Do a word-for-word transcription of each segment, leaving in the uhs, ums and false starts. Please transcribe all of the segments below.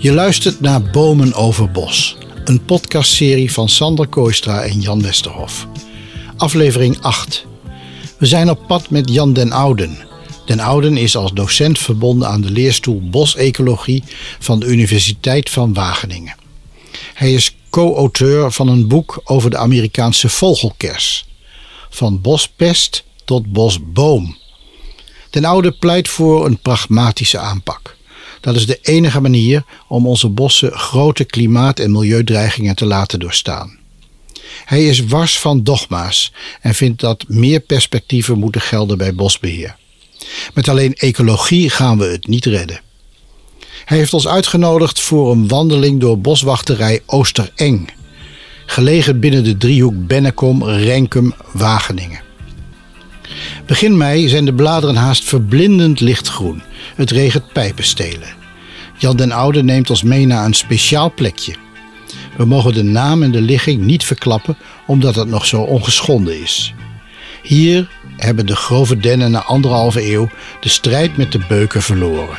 Je luistert naar Bomen over Bos, een podcastserie van Sander Kooistra en Jan Westerhof. Aflevering acht. We zijn op pad met Jan den Ouden. Den Ouden is als docent verbonden aan de leerstoel Bosecologie van de Universiteit van Wageningen. Hij is co-auteur van een boek over de Amerikaanse vogelkers. Van bospest tot bosboom. Den Oude pleit voor een pragmatische aanpak. Dat is de enige manier om onze bossen grote klimaat- en milieudreigingen te laten doorstaan. Hij is wars van dogma's en vindt dat meer perspectieven moeten gelden bij bosbeheer. Met alleen ecologie gaan we het niet redden. Hij heeft ons uitgenodigd voor een wandeling door boswachterij Oostereng, gelegen binnen de driehoek Bennekom, Renkum, Wageningen. Begin mei zijn de bladeren haast verblindend lichtgroen. Het regent pijpenstelen. Jan den Oude neemt ons mee naar een speciaal plekje. We mogen de naam en de ligging niet verklappen omdat het nog zo ongeschonden is. Hier hebben de grove dennen na anderhalve eeuw de strijd met de beuken verloren.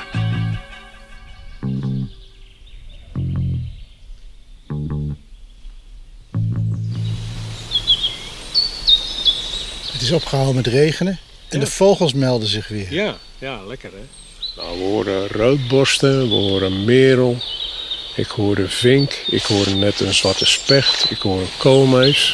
Het is opgehouden met regenen en ja. de vogels melden zich weer. Ja, ja, lekker hè. Nou, we horen roodborsten, we horen merel, ik hoor een vink, ik hoor net een zwarte specht, ik hoor een koolmees.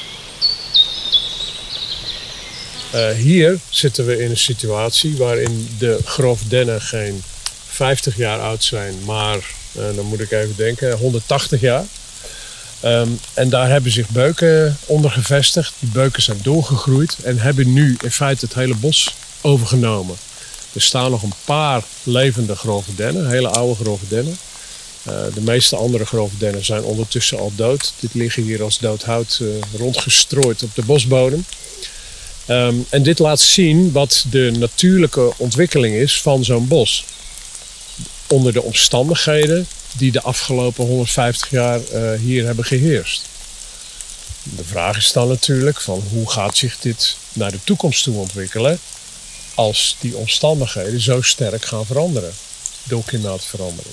Uh, hier zitten we in een situatie waarin de grofdennen geen vijftig jaar oud zijn, maar, uh, dan moet ik even denken, honderdtachtig jaar. Um, en daar hebben zich beuken onder gevestigd. Die beuken zijn doorgegroeid en hebben nu in feite het hele bos overgenomen. Er staan nog een paar levende grove dennen, hele oude grove dennen. Uh, de meeste andere grove dennen zijn ondertussen al dood. Dit liggen hier als dood hout uh, rondgestrooid op de bosbodem. Um, en dit laat zien wat de natuurlijke ontwikkeling is van zo'n bos. Onder de omstandigheden die de afgelopen honderdvijftig jaar uh, hier hebben geheerst. De vraag is dan natuurlijk van hoe gaat zich dit naar de toekomst toe ontwikkelen als die omstandigheden zo sterk gaan veranderen door klimaatverandering.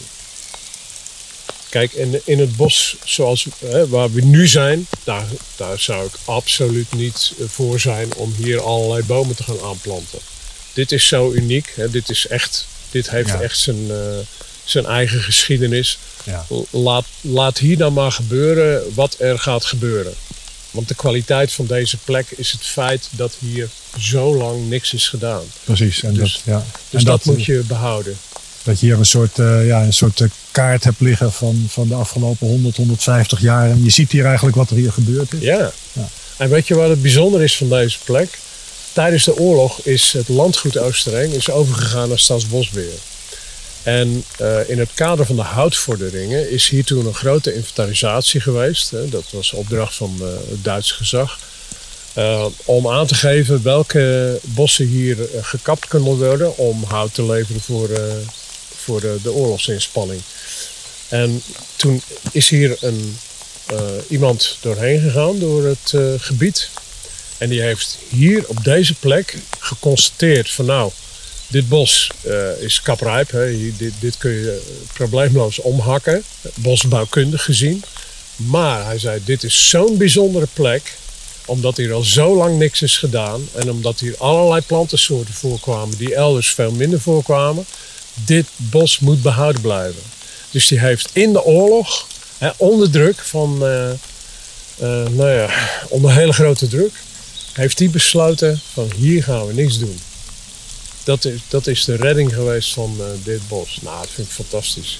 Kijk, in, in het bos zoals hè, waar we nu zijn, daar, daar zou ik absoluut niet voor zijn om hier allerlei bomen te gaan aanplanten. Dit is zo uniek, hè, dit is echt, dit heeft ja. echt zijn, uh, zijn eigen geschiedenis. Ja. Laat, laat hier dan maar gebeuren wat er gaat gebeuren. Want de kwaliteit van deze plek is het feit dat hier zo lang niks is gedaan. Precies. En dus dat, ja. dus en dat, dat moet je behouden. Dat je hier een soort, uh, ja, een soort uh, kaart hebt liggen van, van de afgelopen honderd, honderdvijftig jaar. En je ziet hier eigenlijk wat er hier gebeurd is. Ja. ja. En weet je wat het bijzonder is van deze plek? Tijdens de oorlog is het landgoed Oostereng is overgegaan naar Staatsbosbeheer. En uh, in het kader van de houtvorderingen is hier toen een grote inventarisatie geweest. Hè, dat was opdracht van uh, het Duitse gezag. Uh, om aan te geven welke bossen hier uh, gekapt kunnen worden om hout te leveren voor, uh, voor de, de oorlogsinspanning. En toen is hier een, uh, iemand doorheen gegaan door het uh, gebied. En die heeft hier op deze plek geconstateerd van nou, dit bos uh, is kaprijp. Hè. Hier, dit, dit kun je probleemloos omhakken, bosbouwkundig gezien. Maar hij zei, dit is zo'n bijzondere plek, omdat hier al zo lang niks is gedaan en omdat hier allerlei plantensoorten voorkwamen die elders veel minder voorkwamen. Dit bos moet behouden blijven. Dus die heeft in de oorlog, hè, onder druk van, uh, uh, nou ja, onder hele grote druk, heeft hij besloten van hier gaan we niks doen. Dat is, dat is de redding geweest van uh, dit bos. Nou, dat vind ik fantastisch.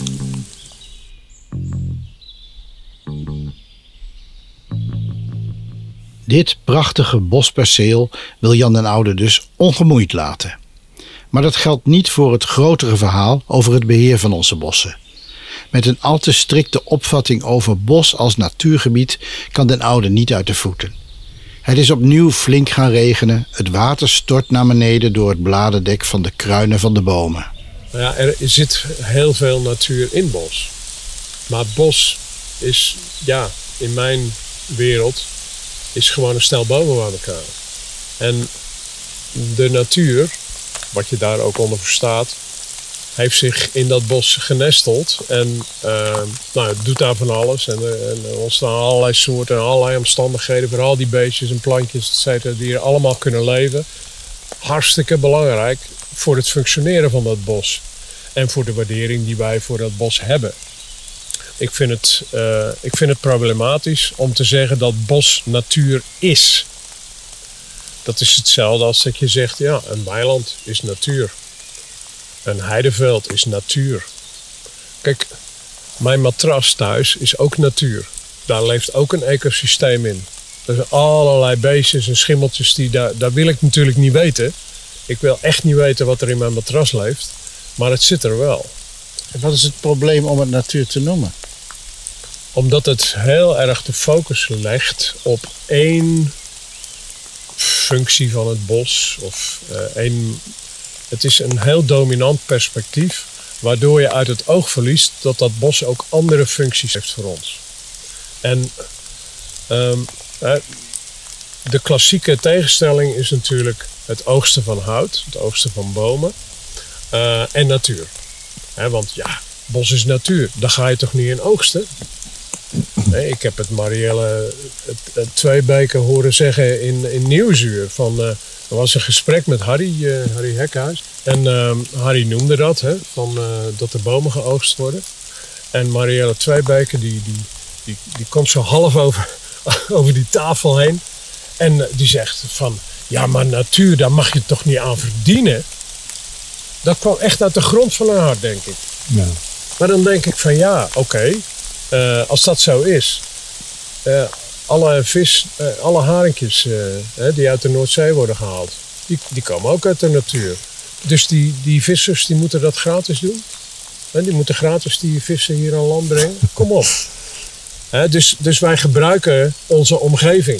Dit prachtige bosperceel wil Jan den Oude dus ongemoeid laten. Maar dat geldt niet voor het grotere verhaal over het beheer van onze bossen. Met een al te strikte opvatting over bos als natuurgebied kan den Oude niet uit de voeten. Het is opnieuw flink gaan regenen, het water stort naar beneden door het bladerdek van de kruinen van de bomen. Nou ja, er zit heel veel natuur in bos. Maar het bos is, ja, in mijn wereld, is gewoon een stel bomen aan elkaar. En de natuur, wat je daar ook onder verstaat, heeft zich in dat bos genesteld en uh, nou, het doet daar van alles. En, uh, en er ontstaan allerlei soorten en allerlei omstandigheden voor al die beestjes en plantjes, et cetera, die er allemaal kunnen leven. Hartstikke belangrijk voor het functioneren van dat bos en voor de waardering die wij voor dat bos hebben. Ik vind het, uh, ik vind het problematisch om te zeggen dat bos natuur is. Dat is hetzelfde als dat je zegt, ja, een weiland is natuur. Een heideveld is natuur. Kijk, mijn matras thuis is ook natuur. Daar leeft ook een ecosysteem in. Er zijn allerlei beestjes en schimmeltjes, die daar, daar wil ik natuurlijk niet weten. Ik wil echt niet weten wat er in mijn matras leeft. Maar het zit er wel. En wat is het probleem om het natuur te noemen? Omdat het heel erg de focus legt op één functie van het bos. Of uh, één... Het is een heel dominant perspectief, waardoor je uit het oog verliest dat dat bos ook andere functies heeft voor ons. En um, de klassieke tegenstelling is natuurlijk het oogsten van hout, het oogsten van bomen uh, en natuur. He, want ja, bos is natuur, daar ga je toch niet in oogsten? Nee, ik heb het Marielle het, het Tweebeke horen zeggen in, in Nieuwsuur. Van, uh, er was een gesprek met Harry, uh, Harry Hekhuis. En uh, Harry noemde dat, hè, van, uh, dat de bomen geoogst worden. En Marielle Tweebeke die, die, die, die komt zo half over, over die tafel heen. En uh, die zegt van, ja maar natuur, daar mag je toch niet aan verdienen? Dat kwam echt uit de grond van haar hart, denk ik. Ja. Maar dan denk ik van ja, oké. Okay. Uh, als dat zo is, uh, alle vis, uh, alle haringjes uh, uh, die uit de Noordzee worden gehaald, die, die komen ook uit de natuur. Dus die, die vissers die moeten dat gratis doen. Uh, die moeten gratis die vissen hier aan land brengen. Kom op. Uh, dus, dus wij gebruiken onze omgeving.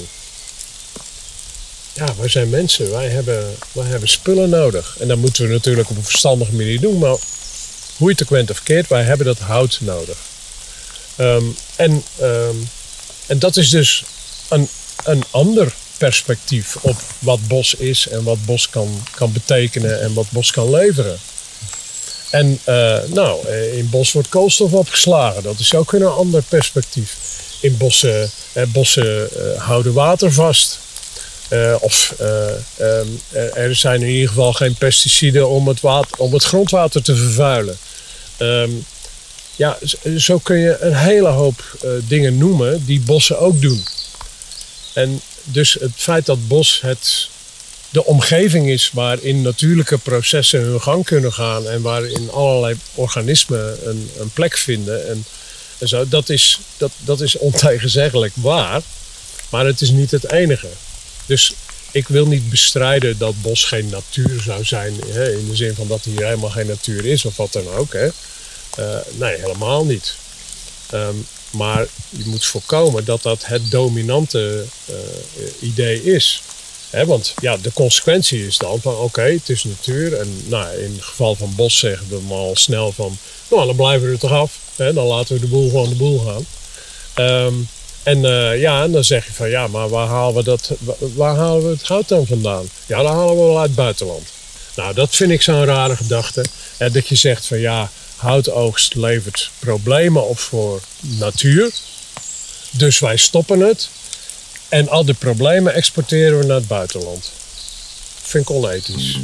Ja, wij zijn mensen. Wij hebben, wij hebben spullen nodig. En dat moeten we natuurlijk op een verstandige manier doen. Maar hoe je het ook went of keert, wij hebben dat hout nodig. Um, en, um, en dat is dus een, een ander perspectief op wat bos is en wat bos kan, kan betekenen en wat bos kan leveren. En uh, nou, in bos wordt koolstof opgeslagen, dat is ook een ander perspectief. In bossen, eh, bossen uh, houden water vast. Uh, of uh, um, er zijn in ieder geval geen pesticiden om het, water, om het grondwater te vervuilen. Um, Ja, zo kun je een hele hoop uh, dingen noemen die bossen ook doen. En dus het feit dat bos het, de omgeving is waarin natuurlijke processen hun gang kunnen gaan en waarin allerlei organismen een, een plek vinden en, en zo, dat is, dat, dat is ontegenzeggelijk waar, maar het is niet het enige. Dus ik wil niet bestrijden dat bos geen natuur zou zijn, hè, in de zin van dat hier helemaal geen natuur is of wat dan ook, hè. Uh, nee, helemaal niet. Um, maar je moet voorkomen dat dat het dominante uh, idee is. He, want ja, de consequentie is dan van oké, okay, het is natuur. En nou, in het geval van bos zeggen we maar al snel van, nou dan blijven we er toch af. He, dan laten we de boel gewoon de boel gaan. Um, en uh, ja, en dan zeg je van ja, maar waar halen we dat, waar halen we het hout dan vandaan? Ja, dan halen we wel uit het buitenland. Nou, dat vind ik zo'n rare gedachte. He, dat je zegt van ja, houtoogst levert problemen op voor natuur. Dus wij stoppen het. En al die problemen exporteren we naar het buitenland. Dat vind ik onethisch.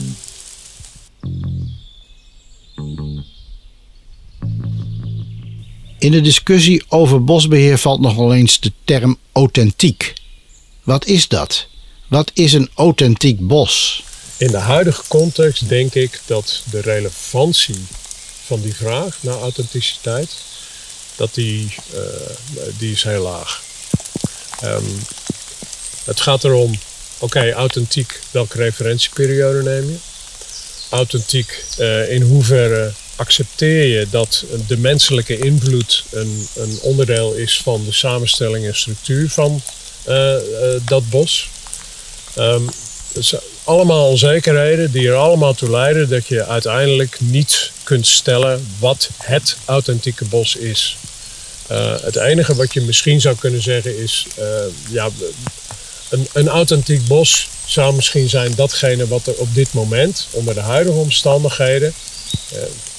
In de discussie over bosbeheer valt nogal eens de term authentiek. Wat is dat? Wat is een authentiek bos? In de huidige context denk ik dat de relevantie van die vraag naar authenticiteit, dat die, uh, die is heel laag. Um, het gaat erom, oké, okay, authentiek, welke referentieperiode neem je? Authentiek, uh, in hoeverre accepteer je dat de menselijke invloed een, een onderdeel is van de samenstelling en structuur van uh, uh, dat bos? Um, dus allemaal onzekerheden die er allemaal toe leiden dat je uiteindelijk niet kunt stellen wat het authentieke bos is. Uh, het enige wat je misschien zou kunnen zeggen is, uh, ja, een, een authentiek bos zou misschien zijn datgene wat er op dit moment, onder de huidige omstandigheden, uh,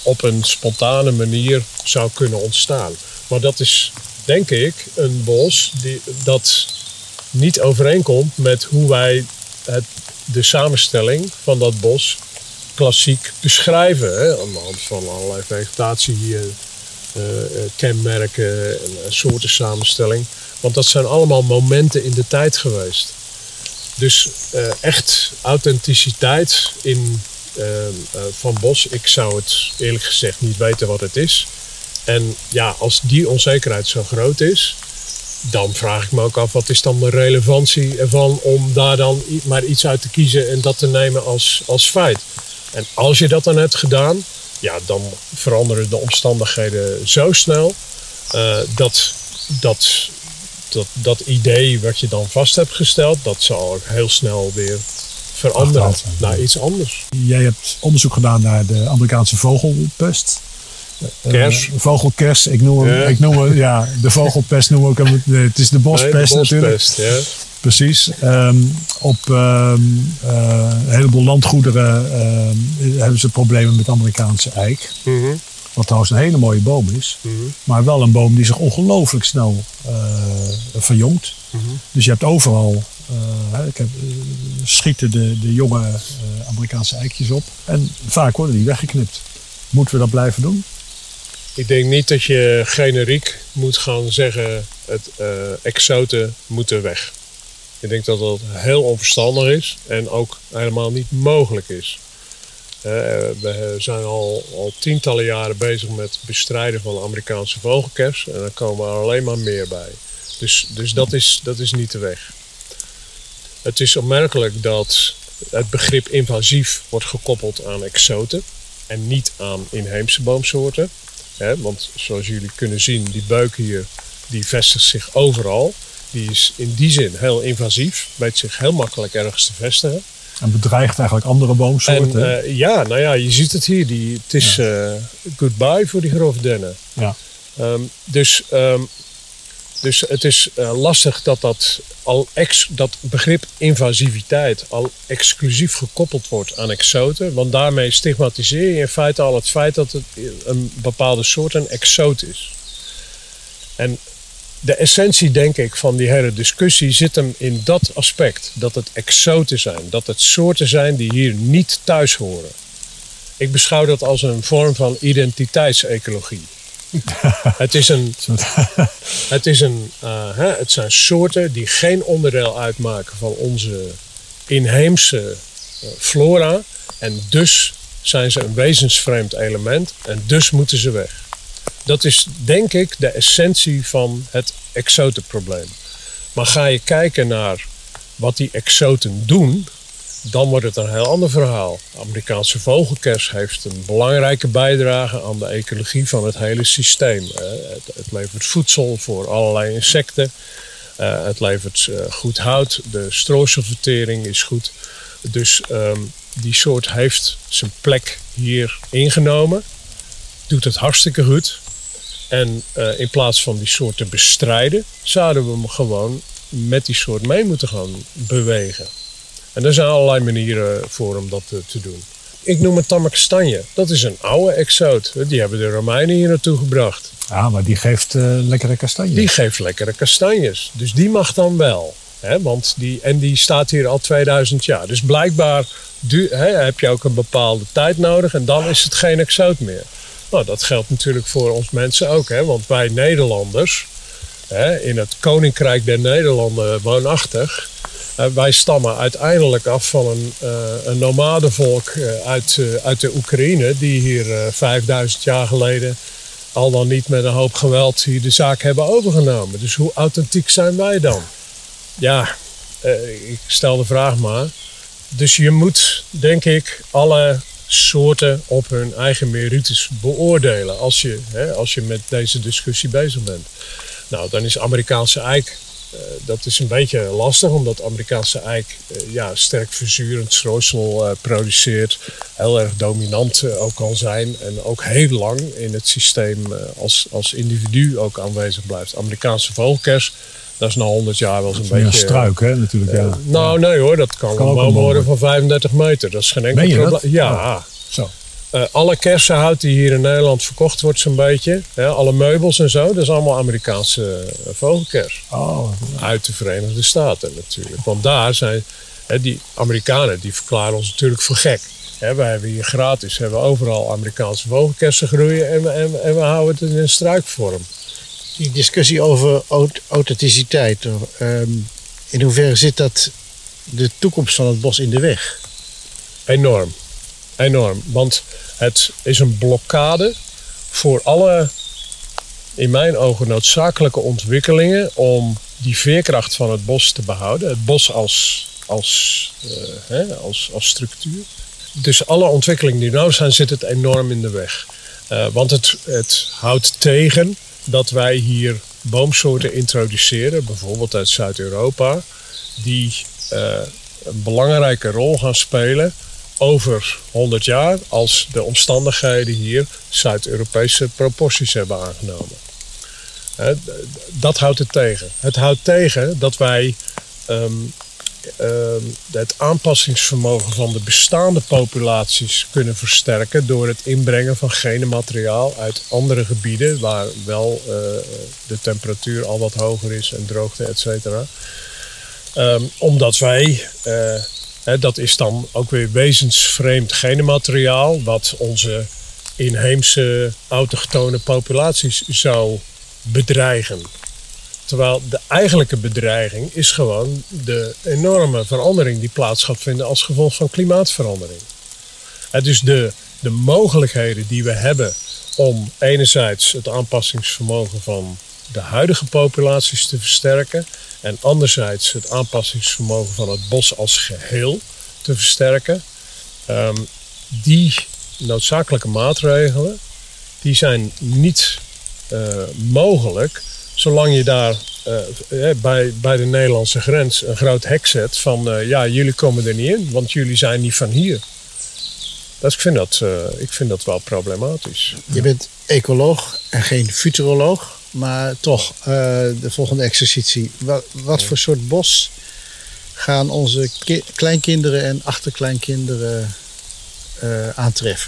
op een spontane manier zou kunnen ontstaan. Maar dat is, denk ik, een bos die, dat niet overeenkomt met hoe wij het, de samenstelling van dat bos klassiek beschrijven. Hè? Aan de hand van allerlei vegetatie hier, uh, kenmerken en uh, soorten samenstelling. Want dat zijn allemaal momenten in de tijd geweest. Dus uh, echt authenticiteit in, uh, uh, van bos, ik zou het eerlijk gezegd niet weten wat het is. En ja, als die onzekerheid zo groot is, dan vraag ik me ook af, wat is dan de relevantie ervan om daar dan maar iets uit te kiezen en dat te nemen als, als feit. En als je dat dan hebt gedaan, ja, dan veranderen de omstandigheden zo snel uh, dat, dat, dat dat idee wat je dan vast hebt gesteld, dat zal heel snel weer veranderen Achterhand, naar iets anders. Jij hebt onderzoek gedaan naar de Amerikaanse vogelpest. Kers. Uh, vogelkers, ik noem hem, Ja. ik noem hem, ja, de vogelpest noem ik hem, het is de bospest, Nee, de natuurlijk. bospest, ja. Precies. Um, op um, uh, een heleboel landgoederen um, hebben ze problemen met Amerikaanse eik. Mm-hmm. Wat trouwens een hele mooie boom is. Mm-hmm. Maar wel een boom die zich ongelooflijk snel uh, verjongt. Mm-hmm. Dus je hebt overal, uh, ik heb, uh, schieten de, de jonge uh, Amerikaanse eikjes op. En vaak worden die weggeknipt. Moeten we dat blijven doen? Ik denk niet dat je generiek moet gaan zeggen, het uh, exoten moeten weg. Ik denk dat dat heel onverstandig is en ook helemaal niet mogelijk is. Uh, we zijn al, al tientallen jaren bezig met het bestrijden van de Amerikaanse vogelkers en er komen er alleen maar meer bij. Dus, dus dat, is, dat is niet de weg. Het is opmerkelijk dat het begrip invasief wordt gekoppeld aan exoten en niet aan inheemse boomsoorten. He, want zoals jullie kunnen zien, die beuk hier, die vestigt zich overal. Die is in die zin heel invasief, weet zich heel makkelijk ergens te vestigen. En bedreigt eigenlijk andere boomsoorten. En uh, ja, nou ja, je ziet het hier. Die, het is uh, goodbye voor die grove dennen. Ja. Um, dus, um, dus het is uh, lastig dat dat, al ex, dat begrip invasiviteit al exclusief gekoppeld wordt aan exoten. Want daarmee stigmatiseer je in feite al het feit dat het een bepaalde soort een exoot is. En de essentie, denk ik, van die hele discussie zit hem in dat aspect. Dat het exoten zijn. Dat het soorten zijn die hier niet thuis horen. Ik beschouw dat als een vorm van identiteitsecologie. het is een, het, is een uh, hè, het zijn soorten die geen onderdeel uitmaken van onze inheemse uh, flora. En dus zijn ze een wezensvreemd element. En dus moeten ze weg. Dat is, denk ik, de essentie van het exotenprobleem. Maar ga je kijken naar wat die exoten doen, dan wordt het een heel ander verhaal. De Amerikaanse vogelkers heeft een belangrijke bijdrage aan de ecologie van het hele systeem. Het, het levert voedsel voor allerlei insecten. Uh, het levert uh, goed hout. De strooiselvertering is goed. Dus um, die soort heeft zijn plek hier ingenomen. Doet het hartstikke goed. En uh, in plaats van die soort te bestrijden, zouden we hem gewoon met die soort mee moeten gaan bewegen. En er zijn allerlei manieren voor om dat te, te doen. Ik noem het tamme kastanje. Dat is een oude exoot. Die hebben de Romeinen hier naartoe gebracht. Ja, maar die geeft uh, lekkere kastanjes. Die geeft lekkere kastanjes. Dus die mag dan wel. Hè? Want die, en die staat hier al tweeduizend jaar. Dus blijkbaar du, hè, heb je ook een bepaalde tijd nodig en dan is het geen exoot meer. Nou, dat geldt natuurlijk voor ons mensen ook. Hè? Want wij Nederlanders, hè, in het Koninkrijk der Nederlanden woonachtig, uh, wij stammen uiteindelijk af van een, uh, een nomadenvolk uh, uit, uh, uit de Oekraïne, die hier uh, vijfduizend jaar geleden al dan niet met een hoop geweld hier de zaak hebben overgenomen. Dus hoe authentiek zijn wij dan? Ja, uh, ik stel de vraag maar. Dus je moet, denk ik, alle soorten op hun eigen merites beoordelen als je, hè, als je met deze discussie bezig bent. Nou, dan is Amerikaanse eik, uh, dat is een beetje lastig, omdat Amerikaanse eik uh, ja, sterk verzurend strooisel uh, produceert, heel erg dominant uh, ook kan zijn en ook heel lang in het systeem uh, als, als individu ook aanwezig blijft. Amerikaanse vogelkers, dat is na honderd jaar wel eens een beetje... Een struik, hè, natuurlijk. Uh, ja. nou, ja. nee hoor, dat kan, kan een ook boom een boom worden van vijfendertig meter. Dat is geen enkel Meen je probleem. dat? Ja. Oh, zo. Uh, alle kersenhout die hier in Nederland verkocht wordt zo'n beetje, ja, alle meubels en zo, dat is allemaal Amerikaanse uh, vogelkers. Oh, uit de Verenigde Staten natuurlijk. Want daar zijn hè, die Amerikanen, die verklaren ons natuurlijk voor gek. Hè, wij hebben hier gratis, hebben overal Amerikaanse vogelkersen groeien en, en, en we houden het in een struikvorm. Die discussie over aut- authenticiteit, um, in hoeverre zit dat de toekomst van het bos in de weg? Enorm. Enorm. Want het is een blokkade voor alle, in mijn ogen, noodzakelijke ontwikkelingen om die veerkracht van het bos te behouden. Het bos als, als, uh, hè, als, als structuur. Dus alle ontwikkelingen die nodig zijn, zit het enorm in de weg. Uh, want het, het houdt tegen dat wij hier boomsoorten introduceren, bijvoorbeeld uit Zuid-Europa, die uh, een belangrijke rol gaan spelen over honderd jaar als de omstandigheden hier Zuid-Europese proporties hebben aangenomen. Uh, dat houdt het tegen. Het houdt tegen dat wij um, um, het aanpassingsvermogen van de bestaande populaties kunnen versterken door het inbrengen van genenmateriaal uit andere gebieden waar wel uh, de temperatuur al wat hoger is en droogte, et cetera. Um, omdat wij, uh, hè, dat is dan ook weer wezensvreemd genenmateriaal wat onze inheemse autochtone populaties zou bedreigen. Terwijl de eigenlijke bedreiging is gewoon de enorme verandering die plaats gaat vinden als gevolg van klimaatverandering. Het is de, de mogelijkheden die we hebben om enerzijds het aanpassingsvermogen van de huidige populaties te versterken en anderzijds het aanpassingsvermogen van het bos als geheel te versterken. Um, die noodzakelijke maatregelen die zijn niet uh, mogelijk zolang je daar uh, bij, bij de Nederlandse grens een groot hek zet van uh, ja, jullie komen er niet in, want jullie zijn niet van hier. Dat, ik, vind dat, uh, ik vind dat wel problematisch. Je bent ecoloog en geen futuroloog, maar toch, uh, de volgende exercitie. Wat, wat voor soort bos gaan onze ki- kleinkinderen en achterkleinkinderen uh, aantreffen?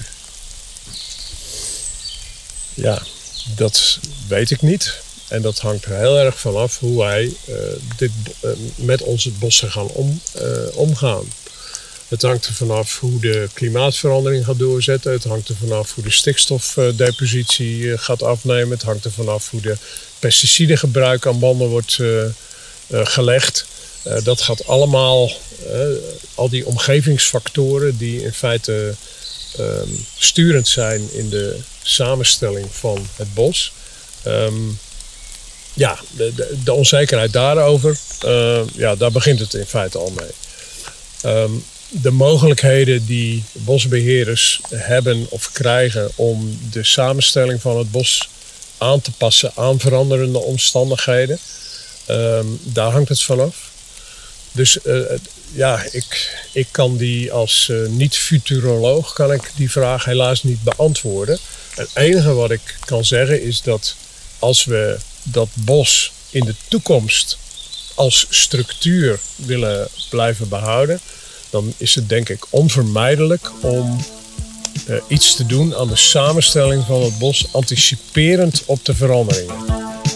Ja, dat weet ik niet. En dat hangt er heel erg vanaf hoe wij uh, dit, uh, met onze bossen gaan om, uh, omgaan. Het hangt er vanaf hoe de klimaatverandering gaat doorzetten. Het hangt er vanaf hoe de stikstofdepositie uh, gaat afnemen. Het hangt er vanaf hoe de pesticidengebruik aan banden wordt uh, uh, gelegd. Uh, dat gaat allemaal, uh, al die omgevingsfactoren die in feite uh, sturend zijn in de samenstelling van het bos. Um, ja, de, de, de onzekerheid daarover, uh, ja, daar begint het in feite al mee. Um, de mogelijkheden die bosbeheerders hebben of krijgen om de samenstelling van het bos aan te passen aan veranderende omstandigheden, um, daar hangt het vanaf. Dus uh, ja, ik, ik kan die als uh, niet-futuroloog kan ik die vraag helaas niet beantwoorden. Het enige wat ik kan zeggen is dat als we dat bos in de toekomst als structuur willen blijven behouden, dan is het denk ik onvermijdelijk om uh, iets te doen aan de samenstelling van het bos, anticiperend op de veranderingen.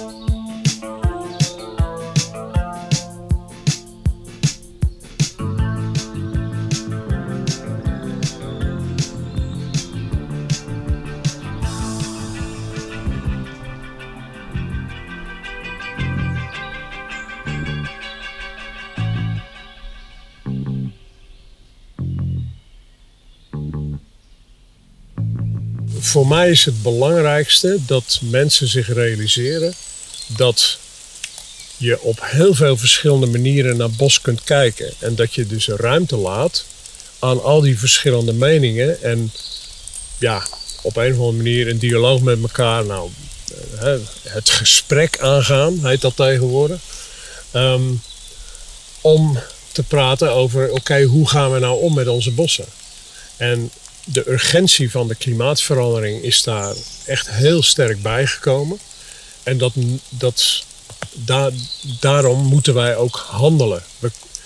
Voor mij is het belangrijkste dat mensen zich realiseren dat je op heel veel verschillende manieren naar bos kunt kijken. En dat je dus ruimte laat aan al die verschillende meningen. En ja, op een of andere manier een dialoog met elkaar, nou, het gesprek aangaan, heet dat tegenwoordig. Um, om te praten over, oké, okay, hoe gaan we nou om met onze bossen? En de urgentie van de klimaatverandering is daar echt heel sterk bijgekomen. En dat, dat, da, daarom moeten wij ook handelen. We,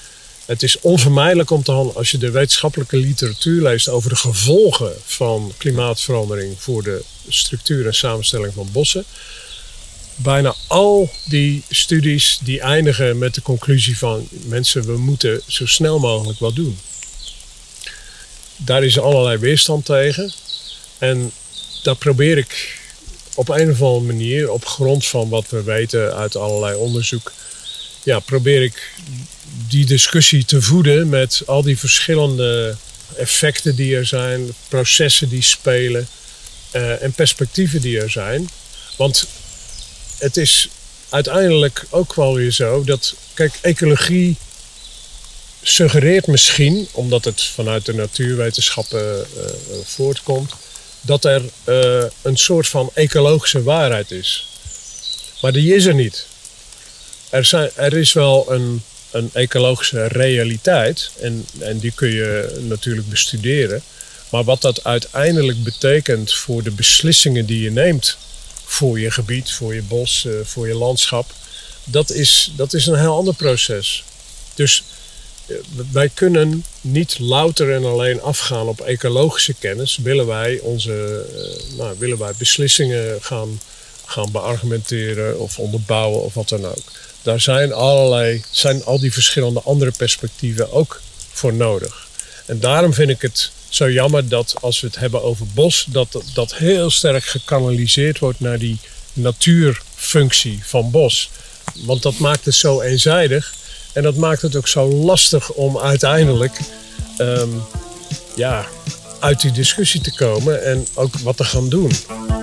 Het is onvermijdelijk om te handelen als je de wetenschappelijke literatuur leest over de gevolgen van klimaatverandering voor de structuur en samenstelling van bossen. Bijna al die studies die eindigen met de conclusie van mensen, we moeten zo snel mogelijk wat doen. Daar is allerlei weerstand tegen. En dat probeer ik op een of andere manier, op grond van wat we weten uit allerlei onderzoek, ja, probeer ik die discussie te voeden met al die verschillende effecten die er zijn, processen die spelen uh, en perspectieven die er zijn. Want het is uiteindelijk ook wel weer zo dat, kijk, ecologie suggereert misschien, omdat het vanuit de natuurwetenschappen uh, voortkomt, dat er uh, een soort van ecologische waarheid is. Maar die is er niet. Er, zijn, er is wel een, een ecologische realiteit en, en die kun je natuurlijk bestuderen. Maar wat dat uiteindelijk betekent voor de beslissingen die je neemt voor je gebied, voor je bos, uh, voor je landschap, dat is, dat is een heel ander proces. Dus uh, wij kunnen niet louter en alleen afgaan op ecologische kennis. Willen wij, onze, uh, nou, willen wij beslissingen gaan, gaan beargumenteren of onderbouwen of wat dan ook. Daar zijn allerlei, zijn al die verschillende andere perspectieven ook voor nodig. En daarom vind ik het zo jammer dat als we het hebben over bos, dat dat heel sterk gekanaliseerd wordt naar die natuurfunctie van bos. Want dat maakt het zo eenzijdig en dat maakt het ook zo lastig om uiteindelijk um, ja, uit die discussie te komen en ook wat te gaan doen.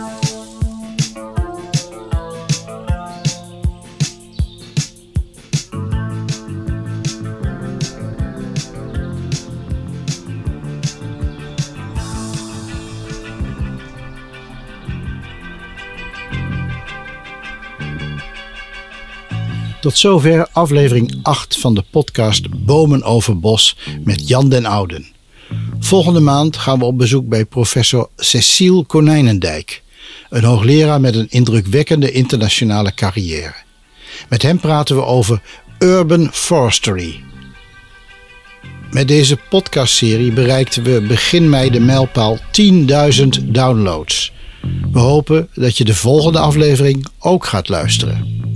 Tot zover aflevering acht van de podcast Bomen over Bos met Jan den Ouden. Volgende maand gaan we op bezoek bij professor Cecile Konijnendijk, een hoogleraar met een indrukwekkende internationale carrière. Met hem praten we over urban forestry. Met deze podcastserie bereikten we begin mei de mijlpaal tienduizend downloads. We hopen dat je de volgende aflevering ook gaat luisteren.